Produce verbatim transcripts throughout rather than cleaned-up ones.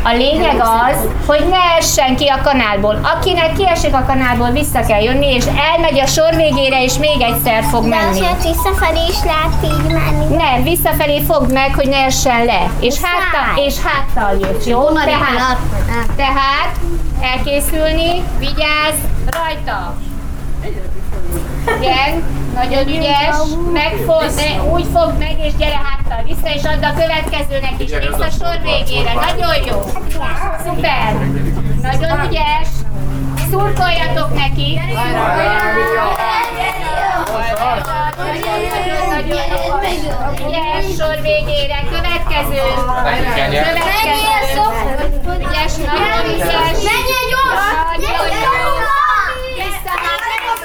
A lényeg az, hogy ne essen ki a kanálból. Akinek kiesik a kanálból, vissza kell jönni, és elmegy a sor végére, és még egyszer fog menni. De azért visszafelé is lehet így menni. Nem, visszafelé fogd meg, hogy ne essen le. És háttal, és háttal jössz, jó? Tehát, tehát elkészülni, vigyázz, rajta. Igen, nagyon ügyes, megfogd, ne, úgy fogd meg, és gyere háttal vissza, és add a következőnek is vissza sor végére. Nagyon jó. Szuper. Nagyon ügyes. Szurkoljatok neki. Ügyes, sor végére. Következő. Következő. Ügyes, nagyon ügyes. Menjen gyors! Nagyon jó. Vissza már.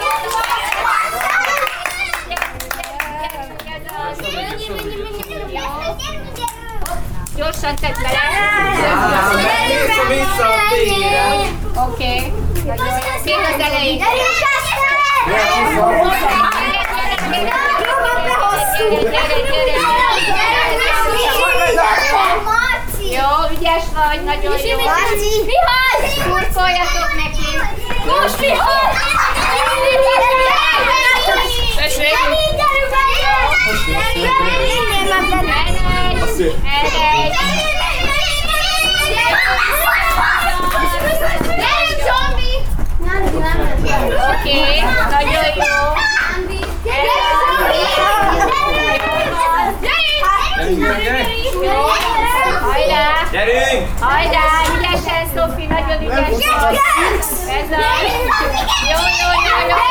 Gyorsan tedd bele. Vissza a végére. Oké. Még az elején. Jó, ügyes vagy, nagyon jó. Vihaj! Szurkoljatok neki. Most vihaj! Tessék! Elmegy! Oké, nagyon jó! Hajrá! Gyerünk! Hajrá! Ügyesen, Szofi, nagyon ügyes vagy! Ez az! Jó, jó, jó, jó!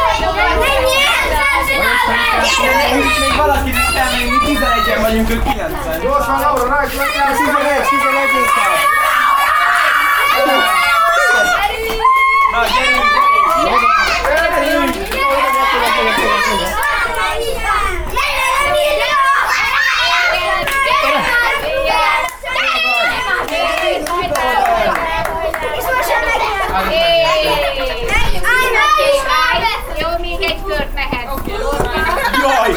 Még valakinek kell menni, tizenegyen vagyunk, ők kilencven. Gyorsan, Laura, rájt, rájt, tizenegy, tizenegy inkább. Na, gyerünk, gyerünk! Gyerünk! Jó, még egy kört mehet. Jaj!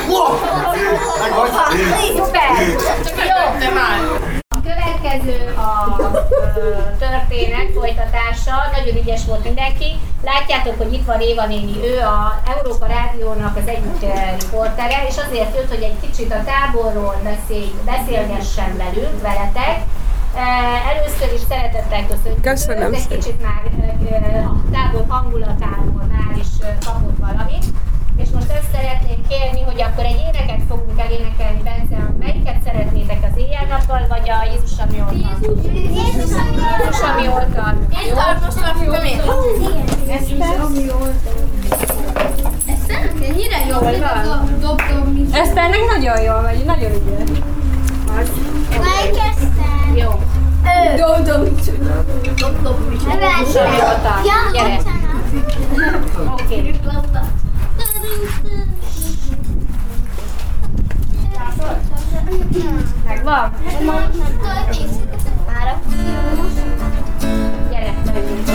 Szuper! Jó! A következő a ö, történet folytatása. Nagyon ügyes volt mindenki. Látjátok, hogy itt van Éva néni, ő a Európa Rádiónak az egyik riportere, és azért jött, hogy egy kicsit a táborról beszél, beszélgessen velünk, veletek. Először is szeretettel köszönjük. Köszönöm Egy szépen. kicsit már a tábor hangulatáról már is kapott valamit. És most ezt szeretném kérni, hogy akkor egy éneket fogunk elénekelni, Bence, melyiket szeretnétek, az éjjel-nappal, vagy a Jézus, ami ott van? Jézus, ami ott van. Jó? Ennyire jó, hogy dob-dob. Eszternek nagyon jól megy, nagyon ügyes. Melyik Eszter? Jó. Dob-dob. Jézus, ami ott van. Gyere. Oké. Megvan? Gyere, menjünk.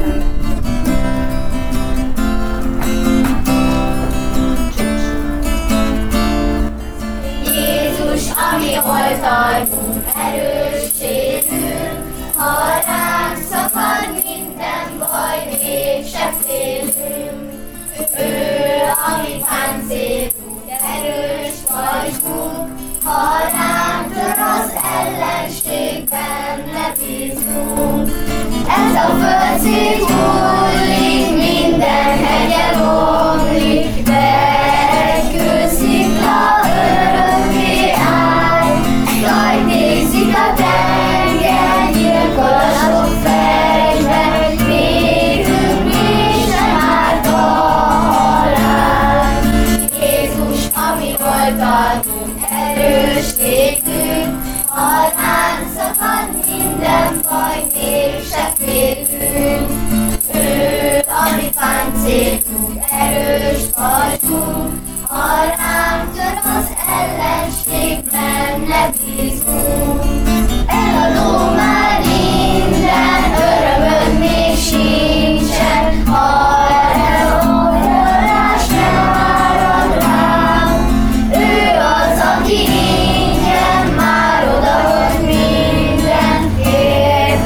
Jézus, ami oltalmunk, erősségünk, ha ránk szakad minden baj, mégse félünk. Ő, ami páncélunk, erős vagyunk, ha ránk tör az ellenségben, ne bízunk. Ez a földszín hullik, minden hegye bomlik, de egy kőszikla örökké áll. Jaj, nézik a tenger, gyilkol a sok fegyver, nézünk, mégsem árt a halál. Jézus, ami oltalmunk, erősségünk, ha ránk szakad minden baj, mégse félünk. Ő, ami páncélunk, erős vagyunk, ha ránk tör az ellenségben, ne bízunk. Eladó már minden, örömöd még sincsen, ha elforrás ne árad rám. Ő az, aki ingyen már odaad mindent, kérd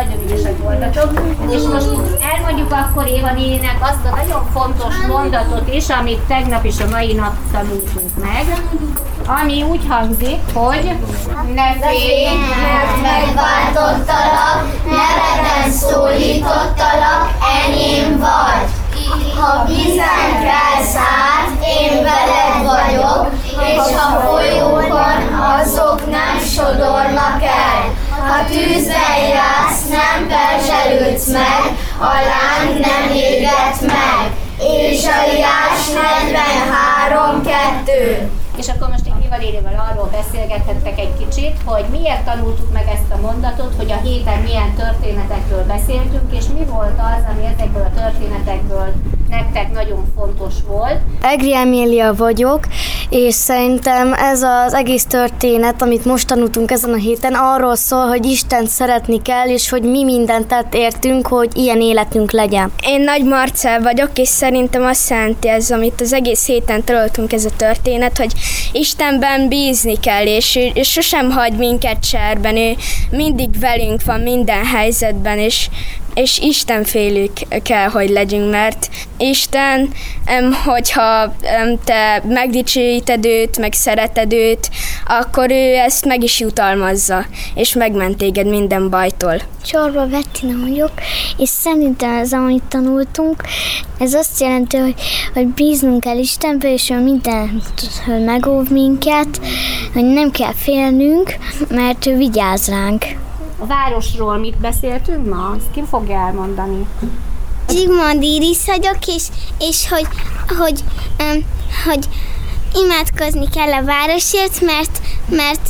nagyon ügyesek voltatok. És most elmondjuk akkor Éva néninek azt a nagyon fontos mondatot is, amit tegnap és a mai nap tanultunk meg, ami úgy hangzik, hogy ne félj, mert megváltottalak, neveden szólítottalak, enyém vagy. Ha vízen kelsz át, én veled vagyok, és ha folyókon, azok nem sodornak el. Ha tűzben jársz, nem perzselődsz meg, a láng nem éget meg. Ézsaiás negyvenhárom kettő. És akkor most én Éva nénivel arról beszélgethettek egy kicsit, hogy miért tanultuk meg ezt a mondatot, hogy a héten milyen történetekről beszéltünk, és mi volt az, ami ezekből a történetekből nektek nagyon fontos volt. Egri Emília vagyok, és szerintem ez az egész történet, amit most tanultunk ezen a héten, arról szól, hogy Istent szeretni kell, és hogy mi mindent tett értünk, hogy ilyen életünk legyen. Én Nagy Marcell vagyok, és szerintem azt jelenti ez, amit az egész héten tanultunk, ez a történet, hogy Istenben bízni kell, és ő és sosem hagy minket cserben, ő mindig velünk van minden helyzetben, és és Istenfélük kell, hogy legyünk, mert Isten, hogyha te megdicsőíted őt, meg szereted őt, akkor ő ezt meg is jutalmazza, és megment téged minden bajtól. Csorba Bettina vagyok, és szerintem ez, amit tanultunk, ez azt jelenti, hogy, hogy bíznunk kell Istenbe, és ő mindentől megóv minket, hogy nem kell félnünk, mert ő vigyáz ránk. A városról mit beszéltünk ma? Ezt ki fogja elmondani? Zsigmond Iris vagyok, és, és hogy, hogy, um, hogy imádkozni kell a városért, mert, mert,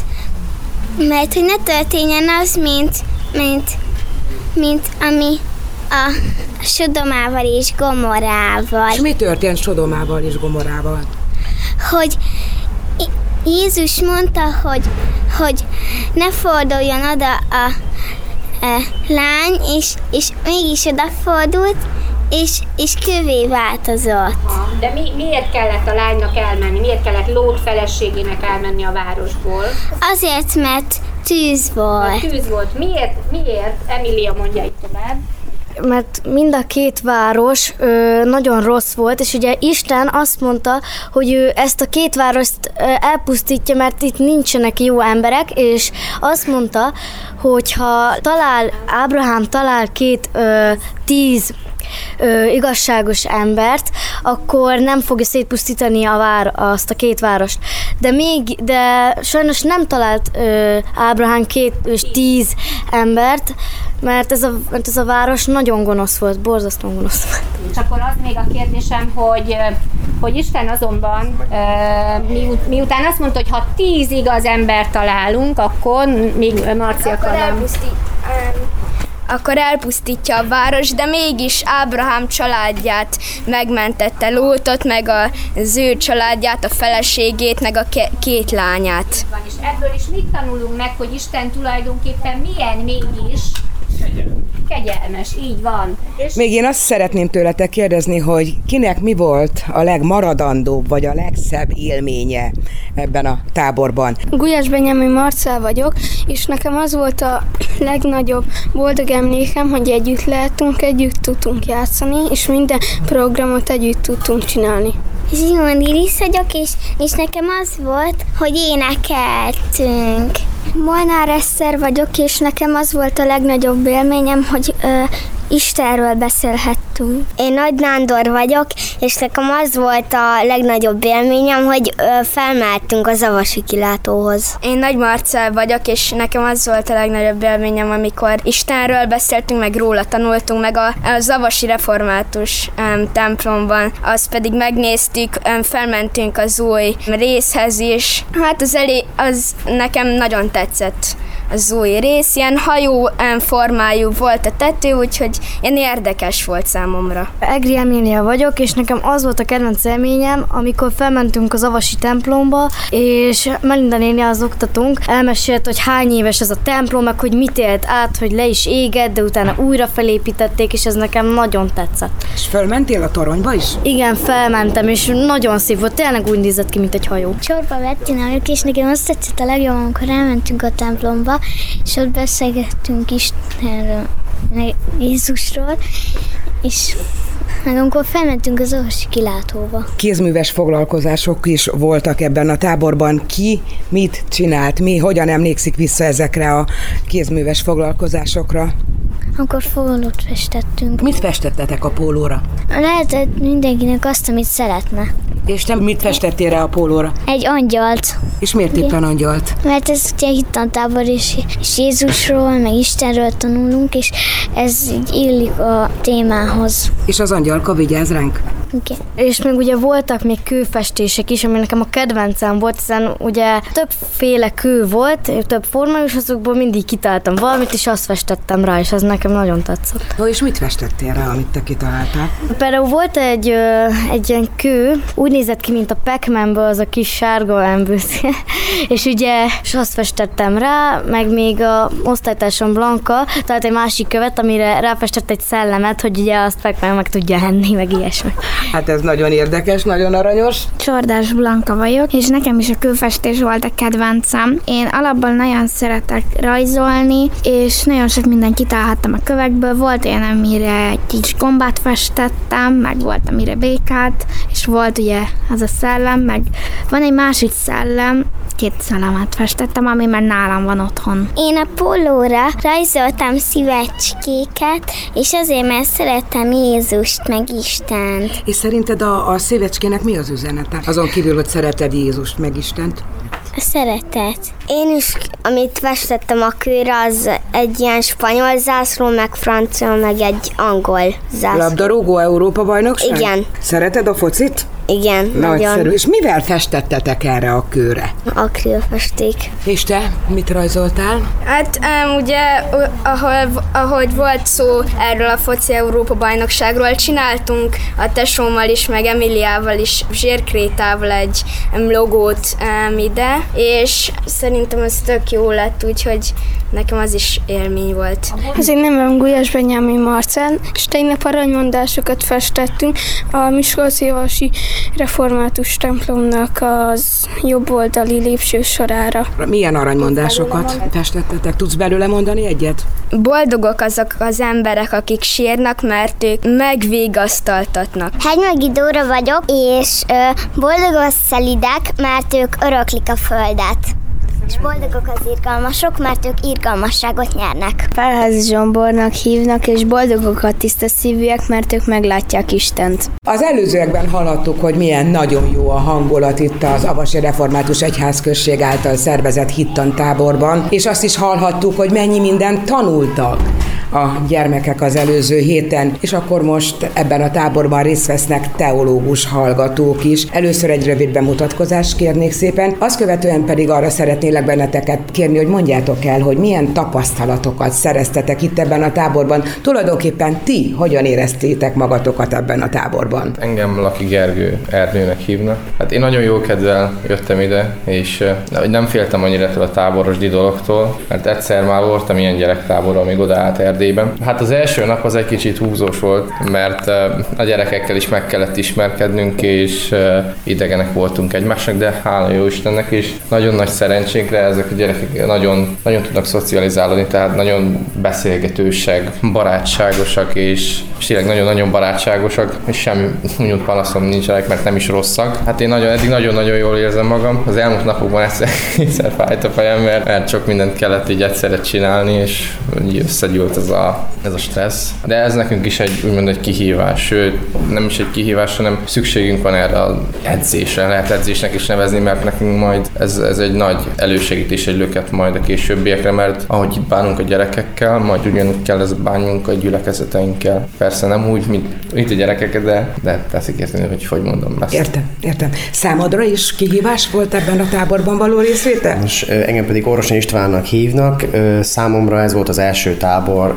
mert hogy ne történjen az, mint, mint, mint ami a Sodomával és Gomorrával. És mi történt Sodomával és Gomorrával? Hogy Jézus mondta, hogy, hogy ne forduljon oda a, a lány, és, és mégis odafordult, és, és kövé változott. De mi, miért kellett a lánynak elmenni? Miért kellett Lót feleségének elmenni a városból? Azért, mert tűz volt. Mert tűz volt. Miért? Miért? Emília mondja itt tovább. Mert mind a két város ö, nagyon rossz volt, és ugye Isten azt mondta, hogy ő ezt a két várost ö, elpusztítja, mert itt nincsenek jó emberek, és azt mondta, hogy ha talál, Ábrahám talál két ö, tíz ö, igazságos embert, akkor nem fogja szétpusztítani a vár, azt a két várost. De még, de sajnos nem talált ö, Ábrahám két és tíz embert, mert ez, a, mert ez a város nagyon gonosz volt, borzasztóan gonosz volt. És akkor az még a kérdésem, hogy, hogy Isten azonban miut, miután azt mondta, hogy ha tíz igaz embert találunk, akkor még Marcia akkor, elpusztít, um, akkor elpusztítja a város, de mégis Ábrahám családját megmentette, Lótot, meg az ő családját, a feleségét, meg a ke- két lányát. Van, és ebből is mit tanulunk meg, hogy Isten tulajdonképpen milyen mégis kegyelmes, így van. És még én azt szeretném tőletek kérdezni, hogy kinek mi volt a legmaradandóbb, vagy a legszebb élménye ebben a táborban? Gulyás Benyámi Marcell vagyok, és nekem az volt a legnagyobb boldog emlékem, hogy együtt lehetünk, együtt tudtunk játszani, és minden programot együtt tudtunk csinálni. Zsigmond Iris vagyok, és, és nekem az volt, hogy énekeltünk. Molnár Eszter vagyok, és nekem az volt a legnagyobb élményem, hogy ö, Istenről beszélhettünk. Én Nagy Nándor vagyok, és nekem az volt a legnagyobb élményem, hogy ö, felmehettünk a Zavasi kilátóhoz. Én Nagy Marcell vagyok, és nekem az volt a legnagyobb élményem, amikor Istenről beszéltünk, meg róla tanultunk, meg a, a Zavasi református um, templomban, azt pedig megnéztük, um, felmentünk az új részhez is. Hát az, elé, az nekem nagyon tetszett. Az új rész, ilyen hajó formájú volt a tető, úgyhogy ilyen érdekes volt számomra. Egri Emília vagyok, és nekem az volt a kedvenc élményem, amikor felmentünk az Avasi templomba, és Melinda néni, az oktatónk, elmesélt, hogy hány éves ez a templom, meg hogy mit élt át, hogy le is égett, de utána újra felépítették, és ez nekem nagyon tetszett. És fölmentél a toronyba is? Igen, felmentem, és nagyon szép volt, tényleg úgy nézett ki, mint egy hajó. Csorba Bettina vagyok, és nekem azt tetszett a legjobban, amikor elmentünk a templomba, és ott beszélgettünk Istenről, meg Jézusról, és meg amikor felmentünk az orvosi kilátóba. Kézműves foglalkozások is voltak ebben a táborban. Ki mit csinált? Mi hogyan emlékszik vissza ezekre a kézműves foglalkozásokra? Akkor pólót festettünk. Mit festettetek a pólóra? Lehetett mindenkinek azt, amit szeretne. És te mit festettél rá a pólóra? Egy angyalt. És miért éppen angyalt? Mert ez ugye hittantábor, és, és Jézusról, meg Istenről tanulunk, és ez így illik a témához. És az angyalka vigyáz ránk? Okay. És még ugye voltak még kőfestések is, ami nekem a kedvencem volt, hiszen ugye többféle kő volt, több formájú, és azokból mindig kitaláltam valamit, és azt festettem rá, és az nekem nagyon tetszett. No, és mit festettél rá, amit te kitaláltál? Például volt egy, ö, egy ilyen kő, úgy nézett ki, mint a Pac-Manből, az a kis sárga embőszke, és ugye és azt festettem rá, meg még a osztálytársam Blanka talált egy másik követ, amire ráfestett egy szellemet, hogy ugye azt Pac-Man meg tudja enni, meg ilyesmi. Hát ez nagyon érdekes, nagyon aranyos. Csordás Blanka vagyok, és nekem is a kőfestés volt a kedvencem. Én alapból nagyon szeretek rajzolni, és nagyon sok mindent kitalálhattam a kövekből. Volt olyan, amire egy kis gombát festettem, meg volt amire békát, és volt ugye az a szellem, meg van egy másik szellem, két szellemet festettem, ami már nálam van otthon. Én a pólóra rajzoltam szívecskéket, és azért, mert szeretem Jézust, meg Istent. És szerinted a, a szívecskének mi az üzenete? Azon kívül, hogy szereted Jézust, meg Istent? A szeretet. Én is, amit festettem a kőre, az egy ilyen spanyol zászló, meg francia, meg egy angol zászló. Labdarúgó Európa-bajnokság? Igen. Szereted a focit? Igen, Nagyszerű. nagyon. És mivel festettetek erre a kőre? Akrilfesték. És te mit rajzoltál? Hát um, ugye, ahol, ahogy volt szó erről a foci Európa-bajnokságról, csináltunk a tesómmal is, meg Emiliával is, zsírkrétával egy um, logót um, ide, és szerintem ez tök jó lett, úgyhogy nekem az is élmény volt. Az én nevem Gulyás Benyámi Marcell, és tegnap aranymondásokat festettünk a Miskolci Református templomnak az jobb oldali lépcső sorára. Milyen aranymondásokat festettetek? Tudsz belőle mondani egyet? Boldogok azok az emberek, akik sírnak, mert ők megvigasztaltatnak. Hegymegi Dóra vagyok, és ö, boldogok a szelidek, mert ők öröklik a földet. És boldogok az irgalmasok, mert ők irgalmasságot nyernek. Felházi Zsombornak hívnak, és boldogok a tiszta szívűek, mert ők meglátják Istent. Az előzőekben hallhattuk, hogy milyen nagyon jó a hangulat itt az Avasi Református Egyházközség által szervezett hittantáborban, és azt is hallhattuk, hogy mennyi mindent tanultak a gyermekek az előző héten, és akkor most ebben a táborban részt vesznek teológus hallgatók is. Először egy rövid bemutatkozást kérnék szépen, azt követően pedig arra szeretnélek benneteket kérni, hogy mondjátok el, hogy milyen tapasztalatokat szereztetek itt ebben a táborban. Tulajdonképpen ti hogyan éreztétek magatokat ebben a táborban? Engem Laki Gergő Erdőnek hívnak. Hát én nagyon jó kedvel jöttem ide, és nem féltem annyira ettől a táborosdi dologtól, mert egyszer már voltam ilyen gyerektáborban, még odaállt Erdélyben. Hát az első nap az egy kicsit húzós volt, mert a gyerekekkel is meg kellett ismerkednünk, és idegenek voltunk egymásnak, de hála jó Istennek is. Nagyon nagy szerencsénkre ezek a gyerekek nagyon, nagyon tudnak szocializálódni, tehát nagyon beszélgetősek, barátságosak, és, és tényleg nagyon-nagyon barátságosak, és semmi úgy panaszom nincsenek, mert nem is rosszak. Hát én nagyon, eddig nagyon-nagyon jól érzem magam. Az elmúlt napokban egyszer, egyszer fájt a fejem, mert, mert sok mindent kellett így egyszerre csinálni, és összegyűlt ez a, ez a stressz. De ez nekünk is egy, úgymond egy kihívás, sőt, nem is egy kihívás, hanem szükségünk van erre az edzésre, lehet edzésnek is nevezni, mert nekünk majd ez, ez egy nagy elősegítés, egy löket majd a későbbiekre, mert ahogy itt bánunk a gyerekekkel, majd ugyanúgy kell ez bánjunk a gyülekezeteinkkel. Persze nem úgy, mint itt a gyerekek, de, de teszik érteni, hogy hogy mondom ezt. Értem, értem. Számodra is kihívás volt ebben a táborban való részvétel? Most engem pedig Orvosi Istvánnak hívnak. Számomra ez volt az első tábor,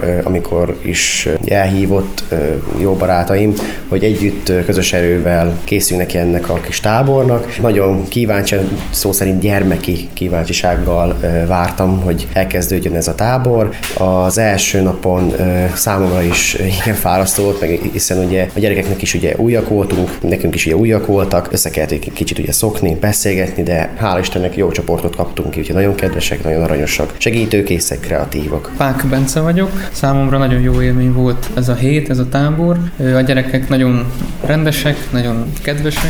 amikor is elhívott jó barátaim, hogy együtt közös erővel készülnek neki ennek a kis tábornak. Nagyon kíváncsi, szó szerint gyermeki kíváncsisággal vártam, hogy elkezdődjön ez a tábor. Az első napon számomra is igen fárasztó volt, meg hiszen ugye a gyerekeknek is ugye újak voltunk, nekünk is ugye újak voltak, össze kellett egy kicsit ugye szokni, beszélgetni, de hál' Istennek jó csoportot kaptunk ki, úgyhogy nagyon kedvesek, nagyon aranyosak, segítőkészek, kreatívak. Pák Bence vagyok, számomra nagyon jó élmény volt ez a hét, ez a tábor. A gyerekek nagyon rendesek, nagyon kedvesek,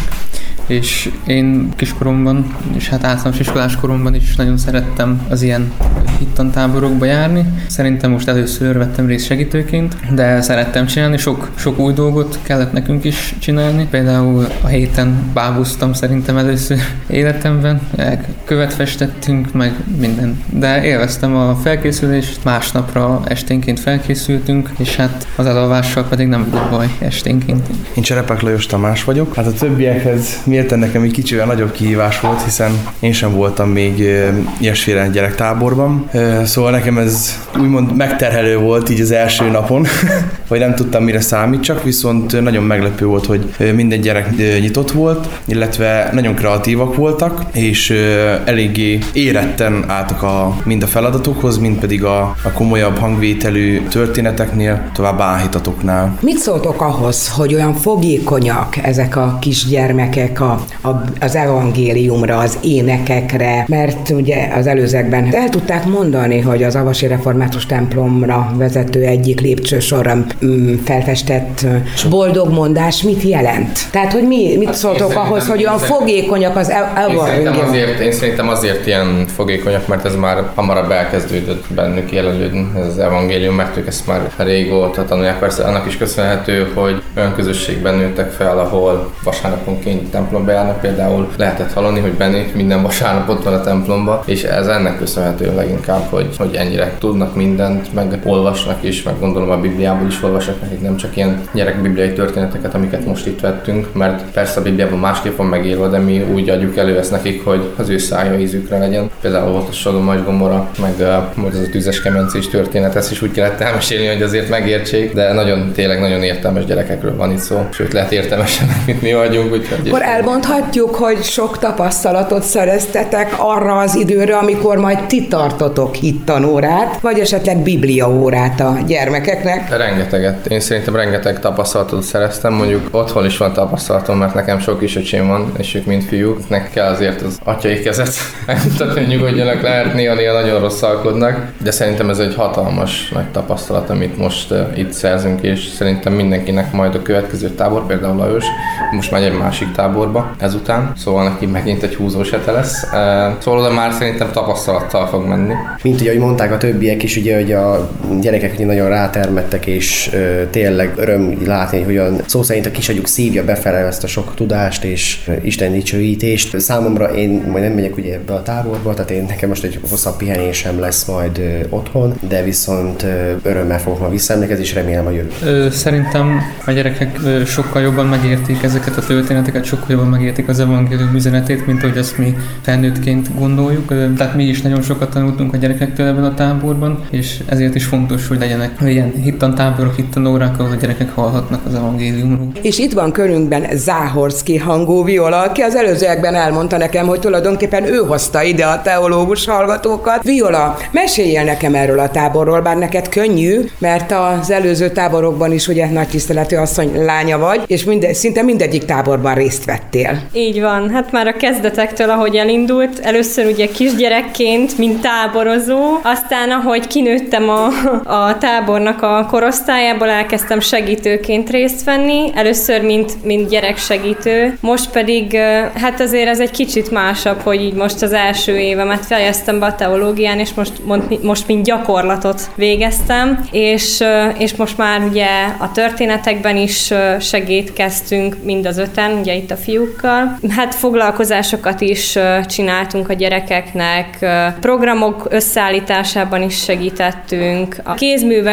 és én kiskoromban, és hát általános iskolás koromban is nagyon szerettem az ilyen hittantáborokba járni. Szerintem most először vettem részt segítőként, de szerettem csinálni, sok, sok új dolgot kellett nekünk is csinálni. Például a héten bábúztam szerintem először életemben, követ festettünk, meg minden. De élveztem a felkészülést, másnapra esténként felkészültünk, és hát az elalvással pedig nem volt baj esténként. Én Cserepák Lajos Tamás vagyok. Hát a többiekhez mérten nekem egy kicsivel nagyobb kihívás volt, hiszen én sem voltam még ilyesféle gyerektáborban. Szóval nekem ez úgymond megterhelő volt így az első napon, hogy nem tudtam mire számítsak, viszont nagyon meglepő volt, hogy minden gyerek nyitott volt, illetve nagyon kreatívak voltak, és eléggé éretten álltak a, mind a feladatokhoz, mind pedig a, a komolyabb hangvételű történeteknél, tovább áhítatoknál. Mit szóltok ahhoz, hogy olyan fogékonyak ezek a kisgyermekek a, a, az evangéliumra, az énekekre, mert ugye az előzőekben el tudták mondani, hogy az avasi református templomra vezető egyik lépcsősorra mm, felfestett boldogmondás mit jelent? Tehát, hogy mi, mit szóltok ahhoz, hogy olyan fogékonyak az evangélium? Én azért, én szerintem azért ilyen fogékonyak, mert ez már hamarabb elkezdődött bennük jelenlődni, ez az evangélium, mert ők ezt már régóta tanulják. Persze annak is köszönhető, hogy olyan közösségben nőttek fel, ahol vasárnaponként templomba járnak, például lehetett hallani, hogy Benni minden vasárnap ott van a templomba, és ez ennek köszönhető leginkább, hogy, hogy ennyire tudnak mindent, meg olvasnak is, meg gondolom a Bibliából is olvasnak nekik, nem csak ilyen gyerekbibliai történeteket, amiket most itt vettünk, mert persze a Bibliában másképp van megírva, de mi úgy adjuk elő ezt nekik, hogy az ő szája ízükre legyen. Például volt a Sodoma és Gomorra, meg volt ez a tüzes kemencés történet, ezt is úgy kellett elmesélni, hogy azért megértsék, de nagyon, tényleg nagyon értelmes gyerekekről van itt szó, sőt lehet értelmesebbek, mint mi vagyunk. Úgyhogy akkor elmondhatjuk, hogy sok tapasztalatot szereztetek arra az időre, amikor majd ti tartotok hittanórát, vagy esetleg bibliaórát a gyermekeknek? Rengeteget. Én szerintem rengeteg tapasztalatot szereztem, mondjuk otthon is van tapasztalatom, mert nekem sok kisöcsém van, és ők mind fiúk. Nekik kell azért az atyai kezet megmutatni, hogy nyugodjanak, lehet néha-néha nagyon rosszalkodnak, de szerintem ez egy hatalmas nagy tapasztalat, amit most uh, itt szerzünk, és szerintem mindenkinek majd a következő tábor, például Lajos, most megy egy másik táborba ezután, szóval neki megint egy húzós hete lesz. Uh, szóval oda már szerintem tapasztalattal fog menni. Mint ugye, ahogy mondták a többiek is, ugye, hogy a gyerekek ugye nagyon rátermettek, és uh, tényleg öröm látni, hogy olyan szó szerint a kisagyuk szívja befele ezt a sok tudást és uh, Isten dicsőítést. Számomra én majd nem megyek ugye ebbe a táborba, tehát én nekem most egy hosszabb pihenésem lesz majd uh, otthon, de viszont uh, örömmel fogok ma visszaemlékezni, és remélem a jövő. Szerintem a gyerekek sokkal jobban megértik ezeket a történeteket, sokkal jobban megértik az evangélium üzenetét, mint hogy ezt mi felnőttként gondoljuk. Tehát mi is nagyon sokat tanultunk a gyerekektől ebben a táborban, és ezért is fontos, hogy legyenek ilyen hittantáborok, hittanórák, ahol a gyerekek hallhatnak az evangéliumról. És itt van körünkben Záhorszky hangú Viola, aki az előzőekben elmondta nekem, hogy tulajdonképpen ő hozta ide a teológus hallgatókat. Viola, meséljél nekem erről a táborról, bár neked könnyű, mert az előző táborokban is ugye nagy tiszteletű asszony lánya vagy, és minde, szinte mindegyik táborban részt vettél. Így van, hát már a kezdetektől, ahogy elindult, először ugye kisgyerekként, mint táborozó, aztán ahogy kinőttem a, a tábornak a korosztályából, elkezdtem segítőként részt venni, először mint, mint gyereksegítő, most pedig hát azért ez egy kicsit másabb, hogy így most az első évemet fejeztem be a teológián, és most, most mint gyakorlatot végeztem, és, és most már ugye a történetekben is segítkeztünk mind az öten, ugye itt a fiúkkal. Hát foglalkozásokat is csináltunk a gyerekeknek, programok összeállításában is segítettünk. A kézműves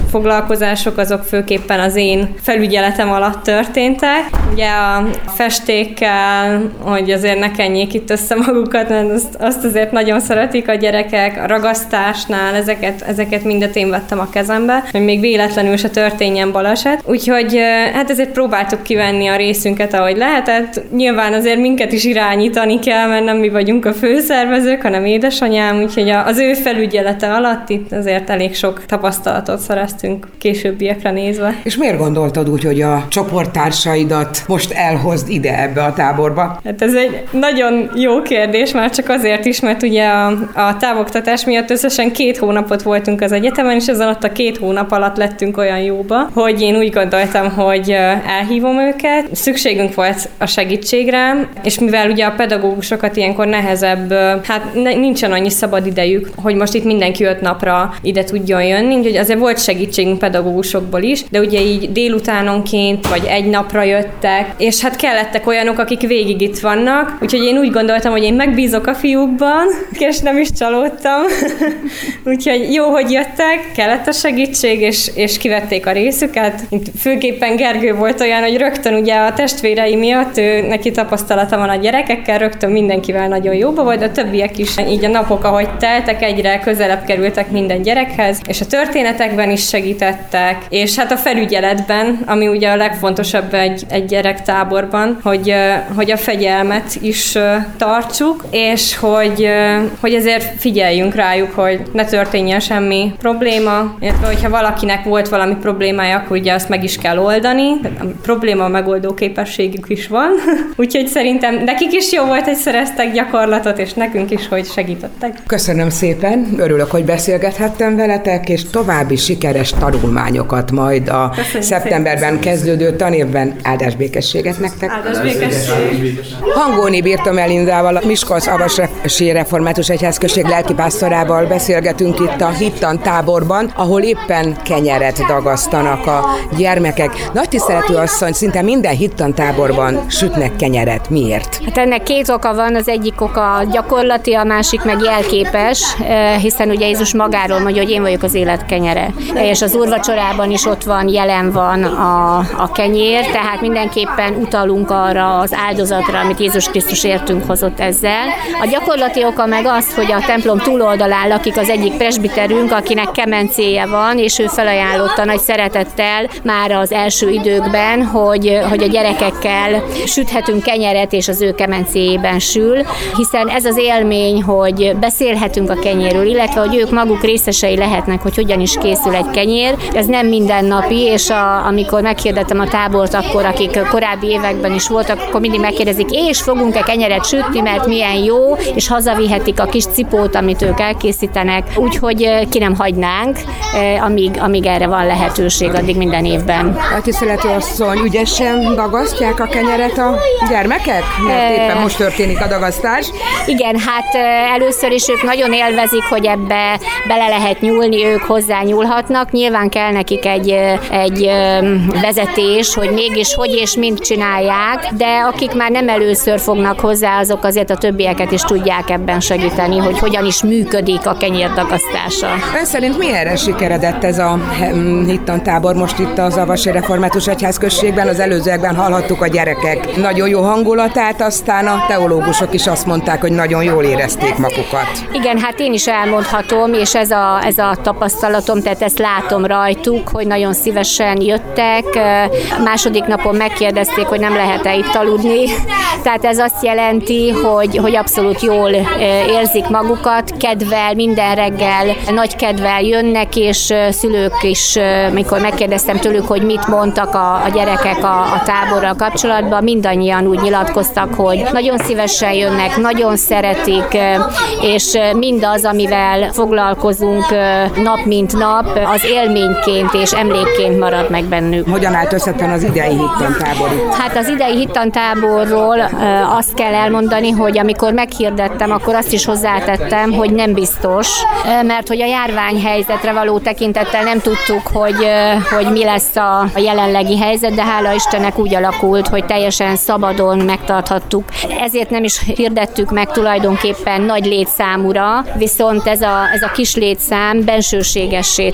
foglalkozások azok főképpen az én felügyeletem alatt történtek. Ugye a festékkel, hogy azért ne kenjék itt össze magukat, mert azt, azt azért nagyon szeretik a gyerekek, a ragasztásnál ezeket, ezeket mindet én vettem a kezembe, hogy még véletlenül se történjen baleset. Úgyhogy hát ezért próbáltuk kivenni a részünket, ahogy lehetett. Nyilván azért minket is irányítani kell, mert nem mi vagyunk a főszervezők, hanem édesanyám, úgyhogy az ő felügyelete alatt itt azért elég sok tapasztalatot szereztünk későbbiekre nézve. És miért gondoltad úgy, hogy a csoporttársaidat most elhozd ide ebbe a táborba? Hát ez egy nagyon jó kérdés, már csak azért is, mert ugye a, a távoktatás miatt összesen két hónapot voltunk az egyetemen, és ezen ott a két hónap alatt lettünk olyan jóba, hogy én úgy gondoltam, hogy elhívom őket. Szükségünk volt a segítségre, és mivel ugye a pedagógusokat ilyenkor nehezebb, hát nincsen annyi szabad idejük, hogy most itt mindenki öt napra ide tudjon jönni, úgyhogy azért volt segítségünk pedagógusokból is, de ugye így délutánonként vagy egy napra jöttek, és hát kellettek olyanok, akik végig itt vannak, úgyhogy én úgy gondoltam, hogy én megbízok a fiúkban, és nem is csalódtam. Úgyhogy jó, hogy jöttek, kellett a segítség, és, és kivették a részüket. Főképpen Gergő volt olyan, hogy rögtön ugye a testvérei miatt, ő, neki tapasztalata van a gyerekekkel, rögtön mindenkivel nagyon jóba volt, de a többiek is így a napok, ahogy teltek, egyre közelebb kerültek minden gyerekhez, és a történetekben is segítettek, és hát a felügyeletben, ami ugye a legfontosabb egy, egy gyerektáborban, hogy, hogy a fegyelmet is tartsuk, és hogy, hogy ezért figyeljünk rájuk, hogy ne történjen semmi probléma, illetve hogyha valakinek volt valami problémája, akkor ugye azt meg is kell oldani. A probléma megoldó képességük is van. Úgyhogy szerintem nekik is jó volt, hogy szereztek gyakorlatot, és nekünk is, hogy segítettek. Köszönöm szépen, örülök, hogy beszélgethettem veletek, és további sikeres tanulmányokat majd a Köszönjük szeptemberben szépen. Kezdődő tanévben. Áldás békességet nektek! Áldás békesség! Hangolni bírtam Elindával, a Miskolc Avasi Református Egyházközség lelkipásztorával beszélgetünk itt a Hittan táborban, ahol éppen kenyeret dagasztanak a gyermekek. Nagy tiszteletű asszony, szinte minden Hittan táborban sütnek kenyeret. Miért? Hát ennek két oka van, az egyik oka gyakorlati, a másik meg jelképes, hiszen ugye Jézus magáról mondja, hogy én vagyok az élet kenyere. És az úrvacsorában is ott van, jelen van a, a kenyér, tehát mindenképpen utalunk arra az áldozatra, amit Jézus Krisztus értünk hozott ezzel. A gyakorlati oka meg az, hogy a templom túloldalán lakik az egyik presbiterünk, akinek kemencéje van, és ő felajánlotta nagy szeretettel már az első időkben, hogy, hogy a gyerekekkel süthetünk kenyeret, és az ő kemencéjében sül, hiszen ez az élmény, hogy beszélhetünk a kenyérről, illetve hogy ők maguk részesei lehetnek, hogy hogyan is készül egy kenyér. Ez nem mindennapi, és a, amikor meghirdettem a tábort, akkor akik korábbi években is voltak, akkor mindig megkérdezik, és fogunk-e kenyeret sütni, mert milyen jó, és hazavihetik a kis cipót, amit ők elkészítenek, úgyhogy ki nem hagynánk, amíg, amíg erre van lehetőség, addig minden évben. A tiszteletű asszony, ügyesen dagasztják a kenyeret a gyermekek? Mert éppen most történik a dagasztás. Igen, hát először is ők nagyon élvezik, hogy ebbe bele lehet nyúlni, ők hozzá nyúlhatnak. Nyilván kell nekik egy, egy vezetés, hogy mégis hogy és mint csinálják, de akik már nem először fognak hozzá, azok azért a többieket is tudják ebben segíteni, hogy hogyan is működik a kenyérdagasztása. Ön szerint milyenre sikeredett ez a Hittan tábor most itt az Avasi Református Egyházközségben? Az előzőekben hallhattuk a gyerekek nagyon jó hangulatát, aztán a teológusok is azt mondták, hogy nagyon jól érezték magukat. Igen, hát én is elmondhatom, és ez a, ez a tapasztalatom, tehát ezt látom rajtuk, hogy nagyon szívesen jöttek. Második napon megkérdezték, hogy nem lehet-e itt aludni. Tehát ez azt jelenti, hogy, hogy abszolút jól érzik magukat, kedvel, minden reggel nagy kedvel jönnek, és szülők is, mikor megkérdeztem tőlük, hogy mit mondtak a, a gyerekek a, a táborral kapcsolatban, mindannyian úgy nyilatkoztak, hogy nagyon szívesen jönnek, nagyon szeretik, és mindaz, amivel foglalkozunk nap mint nap, az élményként és emlékként marad meg bennük. Hogyan állt összetlen az idei Hittan tábor? Hát az idei Hittan táborról azt kell elmondani, hogy amikor meghirdettem, akkor azt is hozzátettem, hogy nem biztos, mert hogy a járványhelyzetre való tekintettel nem tudtuk, hogy, hogy mi lesz a, a jelenlegi helyzet, de hála Istennek úgy alakult, hogy teljesen szabadon megtarthattuk. Ezért nem is hirdettük meg tulajdonképpen nagy létszámúra, viszont ez a, ez a kis létszám bensőségessé teszi,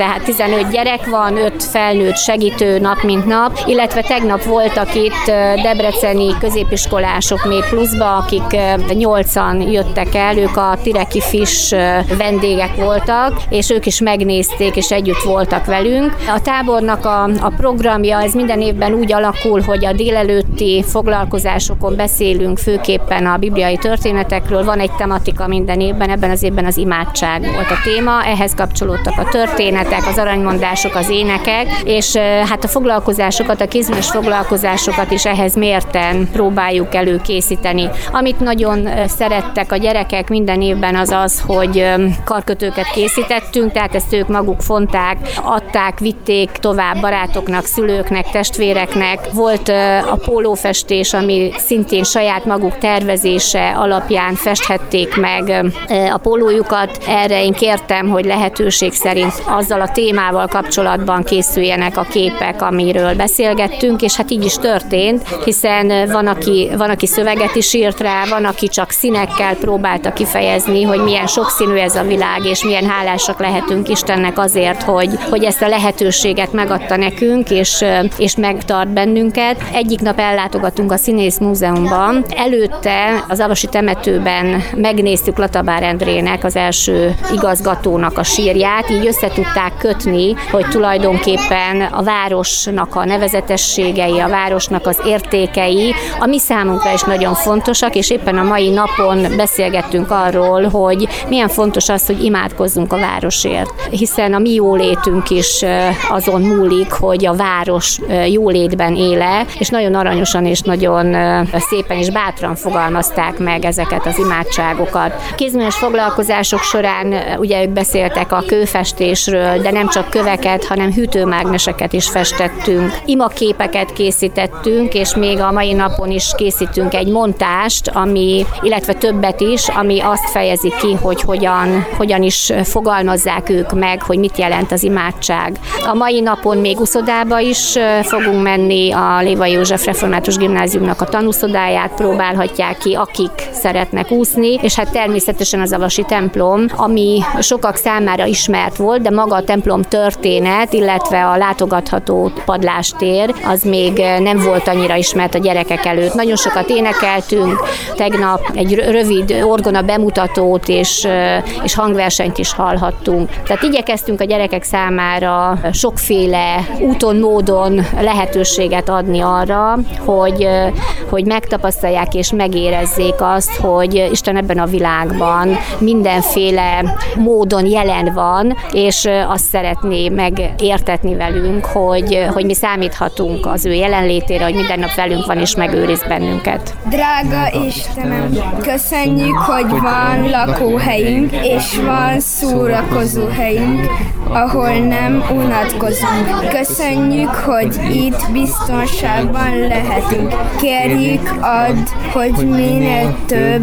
tehát tizenöt gyerek van, öt felnőtt segítő nap mint nap, illetve tegnap voltak itt debreceni középiskolások még pluszba, akik nyolcan jöttek el, ők a Tireki Fish vendégek voltak, és ők is megnézték, és együtt voltak velünk. A tábornak a, a programja, ez minden évben úgy alakul, hogy a délelőtti foglalkozásokon beszélünk főképpen a bibliai történetekről, van egy tematika minden évben, ebben az évben az imádság volt a téma, ehhez kapcsolódtak a történetek, az aranymondások, az énekek, és hát a foglalkozásokat, a kézműves foglalkozásokat is ehhez mérten próbáljuk előkészíteni. Amit nagyon szerettek a gyerekek minden évben az az, hogy karkötőket készítettünk, tehát ezt ők maguk fonták, adták, vitték tovább barátoknak, szülőknek, testvéreknek. Volt a pólófestés, ami szintén saját maguk tervezése alapján festhették meg a pólójukat. Erre én kértem, hogy lehetőség szerint azzal a témával kapcsolatban készüljenek a képek, amiről beszélgettünk, és hát így is történt, hiszen van, aki, van, aki szöveget is írt rá, van, aki csak színekkel próbálta kifejezni, hogy milyen sokszínű ez a világ, és milyen hálásak lehetünk Istennek azért, hogy, hogy ezt a lehetőséget megadta nekünk, és, és megtart bennünket. Egyik nap ellátogatunk a Színész Múzeumban. Előtte az avasi temetőben megnéztük Latabár Endrének, az első igazgatónak a sírját, így össze tudták kötni, hogy tulajdonképpen a városnak a nevezetességei, a városnak az értékei, a mi számunkra is nagyon fontosak, és éppen a mai napon beszélgettünk arról, hogy milyen fontos az, hogy imádkozzunk a városért, hiszen a mi jólétünk is azon múlik, hogy a város jólétben éle, és nagyon aranyosan és nagyon szépen és bátran fogalmazták meg ezeket az imádságokat. Kézműves foglalkozások során ugye ők beszéltek a kőfestésről, de nem csak köveket, hanem hűtőmágneseket is festettünk. Imaképeket készítettünk, és még a mai napon is készítünk egy montást, ami, illetve többet is, ami azt fejezi ki, hogy hogyan, hogyan is fogalmazzák ők meg, hogy mit jelent az imádság. A mai napon még uszodába is fogunk menni, a Lévai József Református Gimnáziumnak a tanúszodáját próbálhatják ki, akik szeretnek úszni, és hát természetesen az avasi templom, ami sokak számára ismert volt, de maga a templom történet, illetve a látogatható padlástér, az még nem volt annyira ismert a gyerekek előtt. Nagyon sokat énekeltünk, tegnap egy rövid orgona bemutatót és, és hangversenyt is hallhattunk. Tehát igyekeztünk a gyerekek számára sokféle úton, módon lehetőséget adni arra, hogy, hogy megtapasztalják és megérezzék azt, hogy Isten ebben a világban mindenféle módon jelen van, és azt szeretné megértetni velünk, hogy, hogy mi számíthatunk az ő jelenlétére, hogy minden nap velünk van és megőriz bennünket. Drága Istenem, köszönjük, hogy van lakóhelyünk, és van szórakozóhelyünk, ahol nem unatkozunk. Köszönjük, hogy itt biztonságban lehetünk. Kérjük, add, hogy minél több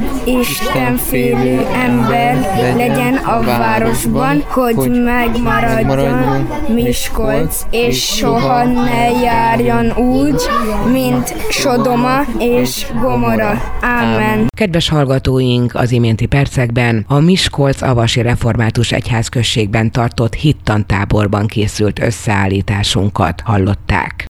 istenfélő ember legyen a városban, hogy megmaradjon Miskolc, és soha ne járjon úgy, mint Sodoma és Gomora. Ámen. Kedves hallgatóink, az iménti percekben a Miskolc-avasi Református Egyházközségben tartott hittantáborban készült összeállításunkat hallották.